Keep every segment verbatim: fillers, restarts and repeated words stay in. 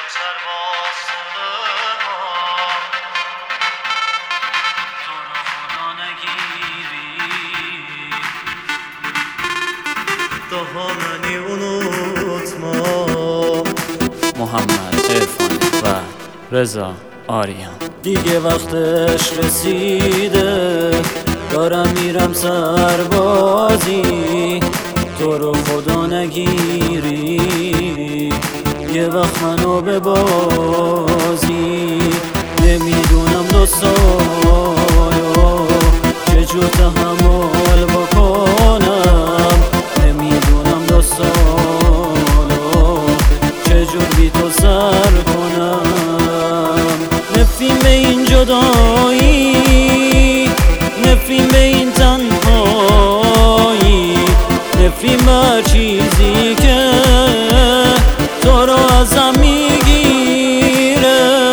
سر واسطه تو رو خدا نگیری daha منی unutma. محمد عرفانی و رضا آریان. دیگه وقتش رسیده دارم میرم سربازی، تو رو خدا نگیری یه وقت منو به بازی. نمیدونم دو سالو چجور تحمل بکنم، نمیدونم دو سالو چجور بی تو سر کنم. نفیم به این جدایی، نفیم به این تنهایی، نفیم به چیزی که تو رو ازم میگیره.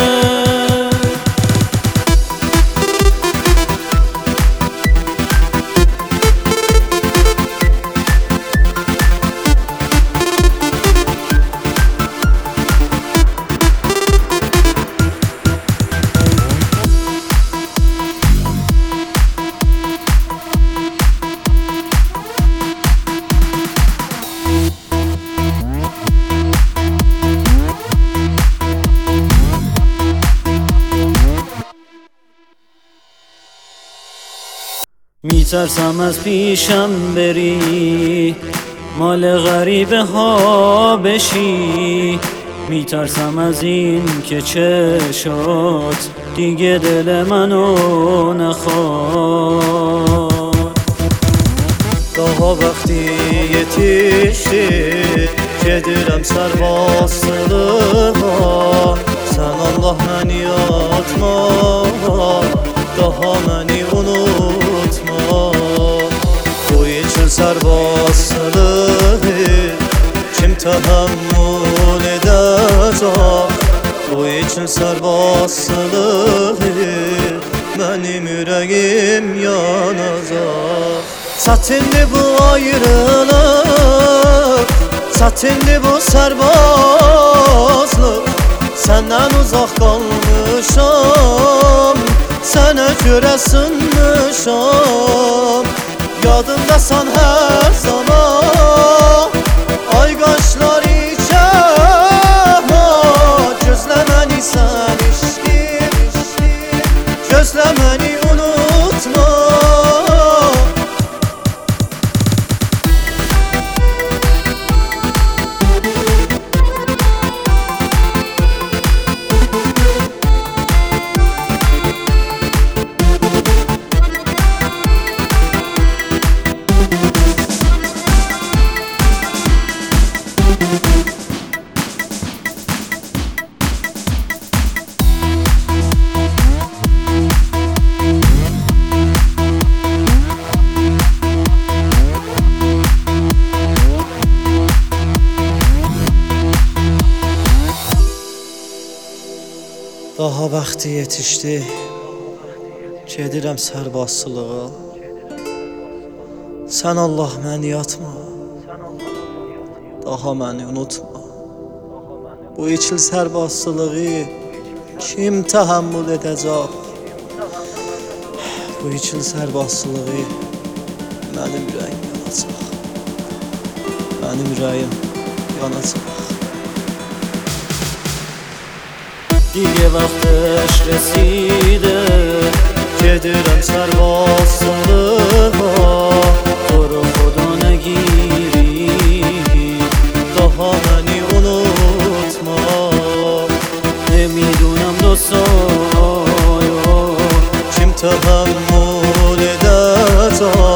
میترسم از پیشم بری مال غریبه ها بشی، میترسم از این که چشات دیگه دل منو نخواد. Daha vakti yetişti gedirəm sərvasılığa. Sən Allah məni atma, daha məni unutma. Bu için sərvasılığı kim təhammül edəcək? Bu için sərvasılığı mənim ürəyim yanacaq. Çətinli bu ayrılıq, çətinli bu sərbazlıq. Səndən uzaq qalmışam, sənə görə sınmışam. Yadımdasan hər zaman, ay qaşlar içəm. Gözlə məni sən işdir, gözlə məni unutma. Daha vaxtı yetişdi gedirəm sərbazlığa. Sən Allah məni atma, daha məni unutma. Bu içil sərbazlığı kim təhammül edəcək? Bu içil sərbazlığı mənim ürəyim yanacaq, mənim ürəyim yanacaq. دیگه وقتش رسیده gedirəm sərvasılığa. تو رو خدا نگیری daha məni unutma. نمیدونم دو سالو kim təhammül edəcək?